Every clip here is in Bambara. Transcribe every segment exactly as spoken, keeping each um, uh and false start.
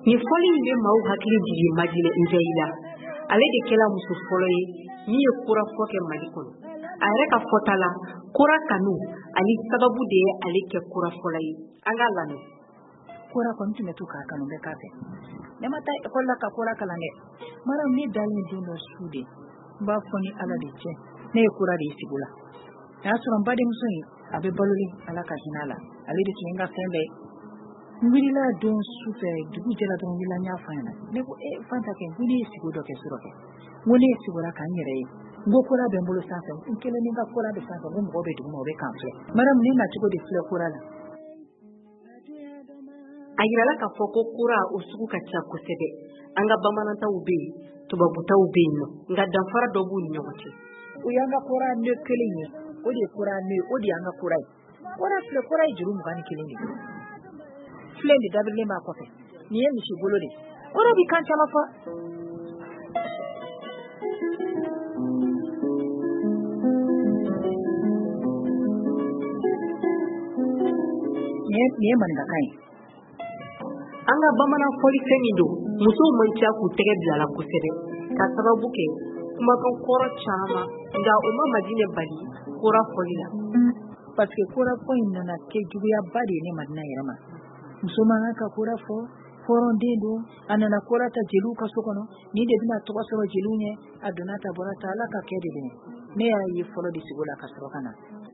ni fɔli in bɛ maaw hakili jigin Madinɛ Nzɛyila ale de kɛla muso fɔlɔ ye min ye kura fɔ kɛ Mali kɔnɔ a yɛrɛ ka fɔta la kura kanu ani sababu de ye ale kɛ kura fɔlɔ ye an ka lamɛn kura kɔni tun bɛ to k'a kanu bɛɛ k'a fɛ ne ma taa ekɔli la ka kura kalan dɛ mara ne dalen don dɔ su de n b'a fɔ ni Ala de cɛ ne ye kura de sigi la a y'a sɔrɔ n badenmuso in a bɛ balolen Ala ka hinɛ la ale de tun ye n ka fɛn bɛɛ n wulila don su fɛ dugu jɛra dɔrɔn wulila n y'a fɔ a ɲɛna ne ko e Fanta kɛ ko ne ye sigi dɔ kɛ surɔ kɛ n ko ne ye sigi la ka n yɛrɛ ye n ko kura bɛ n bolo sanfɛ n kelen ni n ka kura bɛ sanfɛ n ko mɔgɔ bɛ dugu ma o bɛ kan filɛ maramu ne nacogo de filɛ kura la a yirala k'a fɔ ko kura o sugu ka ca kosɛbɛ an ka bamanantaw bɛ yen tubabutaw bɛ yen nɔ nka danfara dɔ b'u ni ɲɔgɔn cɛ o y'an ka kura ne kelen ye o de ye kura ne o de y'an ka kura ye kura filɛ kura ye juru mugan ni kelen de filɛ de dabirilen b'a kɔfɛ nin ye misi bolo de kura bɛ kan caman fɔ nin ye maninkakan ye an ka bamanan fɔli fɛn min don musow man ca k'u tɛgɛ bila la kosɛbɛ ka sababu kɛ kumakan kɔrɔ caman nka o ma Madinɛ bali kura fɔli la parce que kura fɔ in nana kɛ juguyaba de ye ne Madinɛ yɛrɛ ma muso man kan ka kura fɔ hɔrɔnden don a nana kura ta jeliw ka so kɔnɔ ni de bɛna tɔgɔ sɔrɔ jeliw ɲɛ a donna ta bɔra ta Ala ka kɛ de bɛ ne y'a ye fɔlɔ de sigi la ka sɔrɔ ka na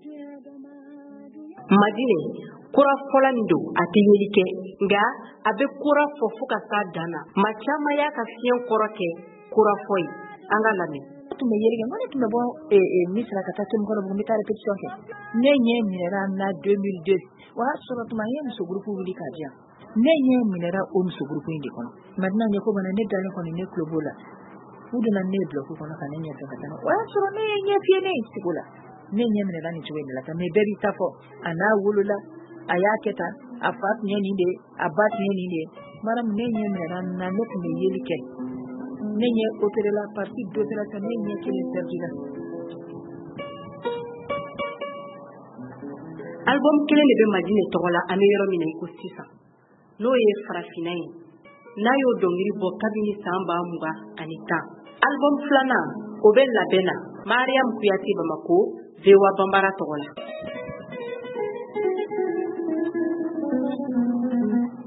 Madinɛ kura fɔla min don a tɛ yeli kɛ nka a bɛ kura fɔ fo ka s'a dan na maa caman y'a ka fiɲɛ kɔrɔ kɛ kura fɔ ye an ka lamɛn tun bɛ yeli kɛ n ko ne tun bɛ bɔ Misira ka taa Tomikɔrɔ n bɛ taa répétition kɛ ne ɲɛ minɛra na deux mille deux o y'a sɔrɔ tuma n ye muso groupe wuli k'a diyan ne ɲɛ minɛra o muso groupe in de kɔnɔ Madina ɲɛ ko bana ne dalen kɔni ne tulo b'o la u donna ne bloc kɔnɔ ka ne ɲɛ fɛ ka taa o y'a sɔrɔ ne ye ɲɛ fiyɛ ne ye sigi la ne ɲɛ minɛra nin cogo in de la mais bɛɛ b'i ta fɔ a n'a wolola a y'a kɛ tan a fa tun ye nin de a ba tun ye nin de maramu ne ɲɛ minɛra na ne tun bɛ yeli kɛ ne ɲɛ opéré la partie d'opération ne ɲɛ kelen perdu la album kelen de bɛ Madinɛ tɔgɔ la an bɛ yɔrɔ min na i ko sisan n'o ye farafinna ye n'a y'o dɔnkili bɔ kabini san ba mugan ani tan album filanan o bɛ labɛn na Mariam Kuyate Bamako V O A Bambara tɔgɔ la